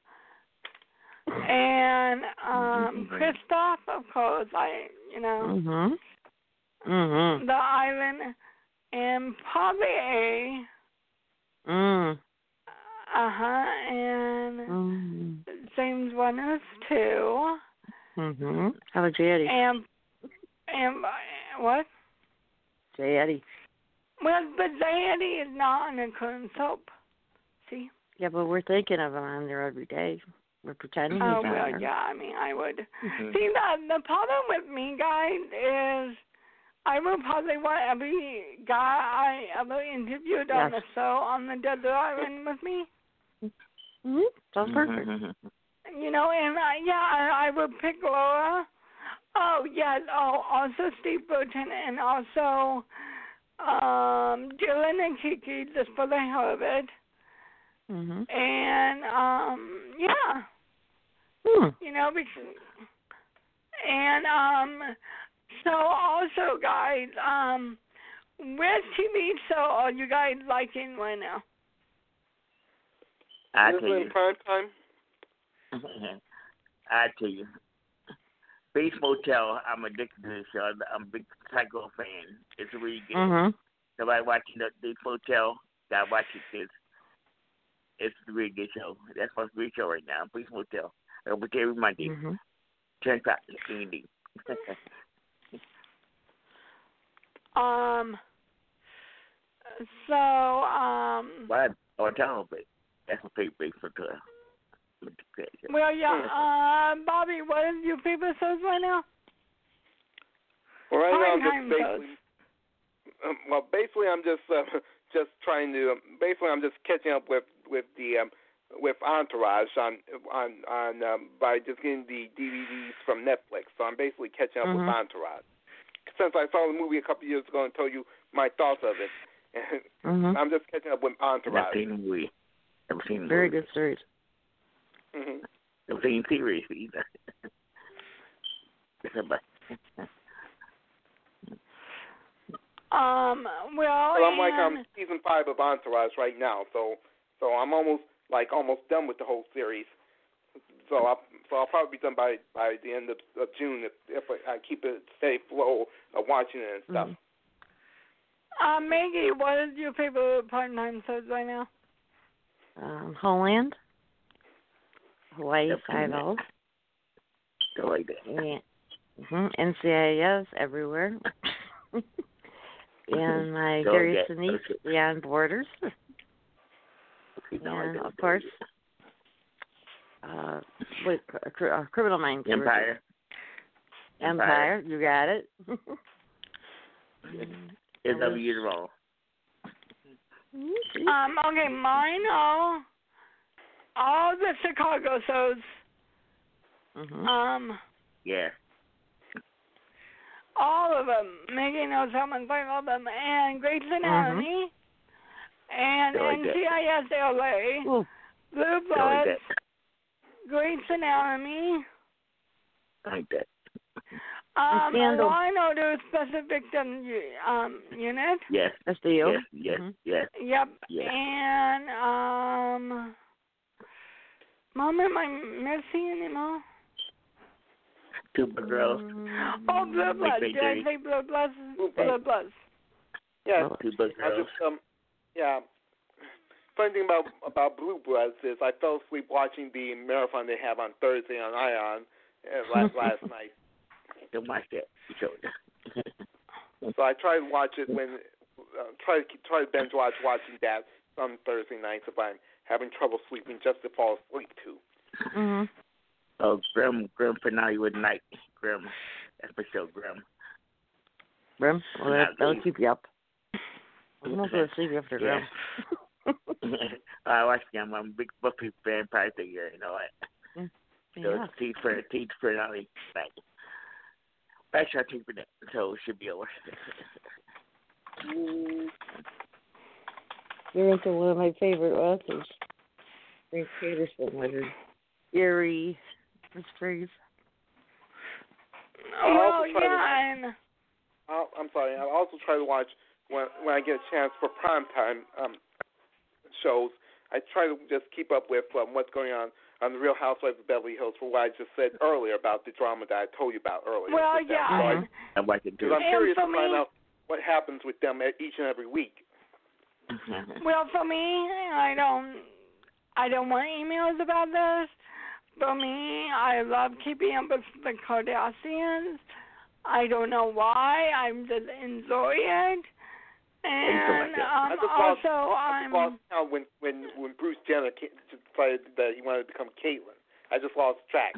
And um Kristoff, of course, I, you know, Mm-hmm. Mm-hmm. the island, and probably a, Mm. uh-huh, and Mm. James Winters, too. Mm-hmm. How about J. Eddie? And, and, uh, what? J. Eddie. Well, but Zaddy is not on a current soap. See? Yeah, but we're thinking of him on there every day. We're pretending he's Oh, on well, there. yeah, I mean, I would. Mhm. See, the, the problem with me, guys, is I would probably want every guy I ever interviewed on Yes. the show on the desert island with me. Mm-hmm. Sounds perfect. Mhm. You know, and I, yeah, I, I would pick Laura. Oh, yes, oh, also Steve Burton, and also um, Dylan and Kiki, just for the hell of it. Mm-hmm. And, um, yeah. Hmm. You know, because, and um, so also, guys, um, which T V show are you guys liking right now? I Is tell it you. in prime time? I tell you. Bates Motel, I'm addicted to this show. I'm a big Psycho fan. It's really good. Mm-hmm. Somebody watching the Bates Motel, gotta watch it. It's, it's a really good show. That's my favorite show right now, Bates Motel. I watch every Monday. Mm-hmm. ten o'clock evening. Um, so, um, Well, I don't tell them, but that's my favorite Bates Motel. well, yeah, uh, Bobby, what is your favorite shows right now? Well, right now I'm Prime time just shows. basically, um, well, basically I'm just uh, just trying to, um, basically I'm just catching up with with the um, with Entourage on on on um, by just getting the D V Ds from Netflix. So I'm basically catching up Mhm. with Entourage. Since I saw the movie a couple years ago and told you my thoughts of it, Mhm. I'm just catching up with I've Entourage. seen the movie. I've seen the Very movie. good series. Mm-hmm. I've seen the series either. Um, well, Well, I'm like and, I'm season five of Entourage right now, so so I'm almost like almost done with the whole series. So I'll so I'll probably be done by by the end of, of June if if I, I keep a steady flow of watching it and stuff. Mhm. uh, Maggie, what is your favorite part-time shows right now? Um, Homeland. Hawaii Yep. Five-O. Go like that. Yeah. Mm-hmm. N C I S everywhere. And my Go Gary get- Sinise, okay. Beyond Borders. Don't like And that. of course, uh, wait, cr- uh, Criminal Minds. Empire. Empire, you got it. It's W years wrong. Um, okay, mine are all the Chicago shows. Mhm. Um, Yeah. all of them. Maggie knows how much I love them. And Grey's Anatomy. And I like N that. C I S L A. Ooh. Blue I like Bloods. that. Grey's Anatomy. I like that. Um, Scandal. Law and Order Special Victim um, Unit. Yes. That's the deal. Yes. Yes. Mhm. Yes. Yep. Yeah. And, um, Mom, am I missing any more? Supergirl. Mm-hmm. Oh, Blue Bloods. Big Did I Bang say Blue Bloods? Blue Blue Bloods. Bloods. Yeah, Well, I Supergirl. just um, yeah. Funny thing about about Blue Bloods is I fell asleep watching the marathon they have on Thursday on Ion uh, last last night. Don't watch that. You showed So I try to watch it when uh, try to keep, try to binge watch watching that on Thursday nights if I'm having trouble sleeping just to fall asleep to. Mhm. Oh, Grim, Grim finale with Night. Grim. That's for sure, Grim. Grim? Well, that, Not that'll me. keep you up. I'm not going to sleep after Yeah. Grim. I watch them. I'm a big Buffy vampire figure, you know what? So Yeah. it's teach for teach finale night. Actually, I think for that, so it should be over. You're into one of my favorite authors, Frank Peterson, with his eerie mysteries. I'll Well, also try to yeah, and I'll, I'm sorry. I'll also try to watch when when I get a chance for prime time um, shows. I try to just keep up with um, what's going on on the Real Housewives of Beverly Hills, for what I just said earlier about the drama that I told you about earlier. well, with them. yeah. So I- Mhm. I'm watching Because too. I'm And curious for to find me- out what happens with them e- each and every week. Well, for me, I don't, I don't want emails about this. For me, I love keeping up with the Kardashians. I don't know why. I'm just enjoy it. And um, I just lost, also, I I'm. just lost count when when when Bruce Jenner ca- decided that he wanted to become Caitlyn. I just lost track.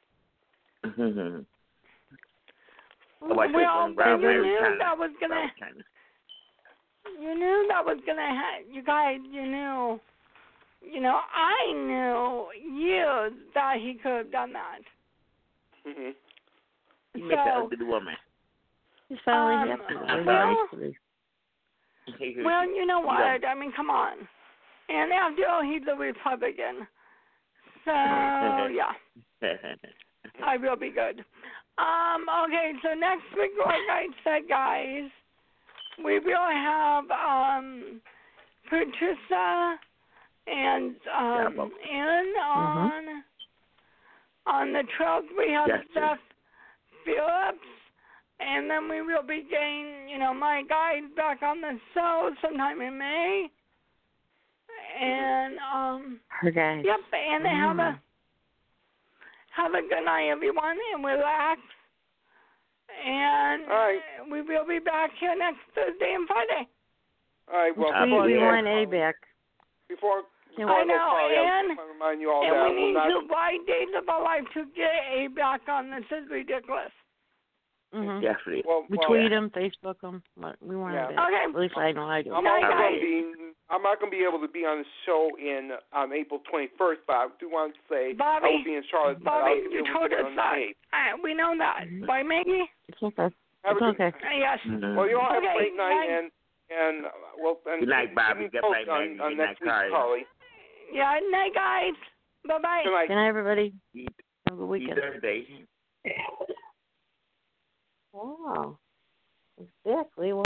I watch it Well, when but Brown you Mary knew China. that was gonna. Brown China. You knew that was gonna ha- you guys, you knew, you know, I knew years that he could have done that. Mm-hmm. He met the So, ugly woman. He's finally Um, happy. well- Well, well, you know He what? I mean, come on. And after all, he's a Republican. So, yeah, I will be good. Um, okay, so next week, like I said, guys, we will have um, Patricia and um, Bravo. in on on the twelfth. We have Yes, Steph Phillips, and then we will be getting, you know, my guys back on the show sometime in May. And um, her guys. yep, and have Mm. a have a good night, everyone, and relax. And All right. we will be back here next Thursday and Friday. All right. Well, Uh, We, before, we yeah. want A back. before Yeah, before I I go, know, Carly, I and- just want to remind you all And that we we're need not. to buy Days of Our Life to get A back on. This is ridiculous. Mm-hmm. Definitely. Well, We well, tweet them, Facebook them. We want Yeah. it back. Okay. At least I know I do. I'm Night, not going guys. to be. I'm not going to be able to be on the show in on April twenty-first, but I do want to say Bobby, I will be in Charlotte. but I'll Bobby, be you able to told do it us on the that. eighth. Uh, we know that. Mhm. Bye, Maggie. It's okay. Have It's a good- okay. Uh, yes. Mhm. Well, you all have Okay, a great night, night. and and uh, well, and Good night, keep Bobby. me Good posted night, on, Maggie. on Good next night, week, Carly. Carly. Yeah, night, guys. Bye-bye. Good night. Good night, everybody. See Have a good you weekend. Thursday. Wow. Exactly.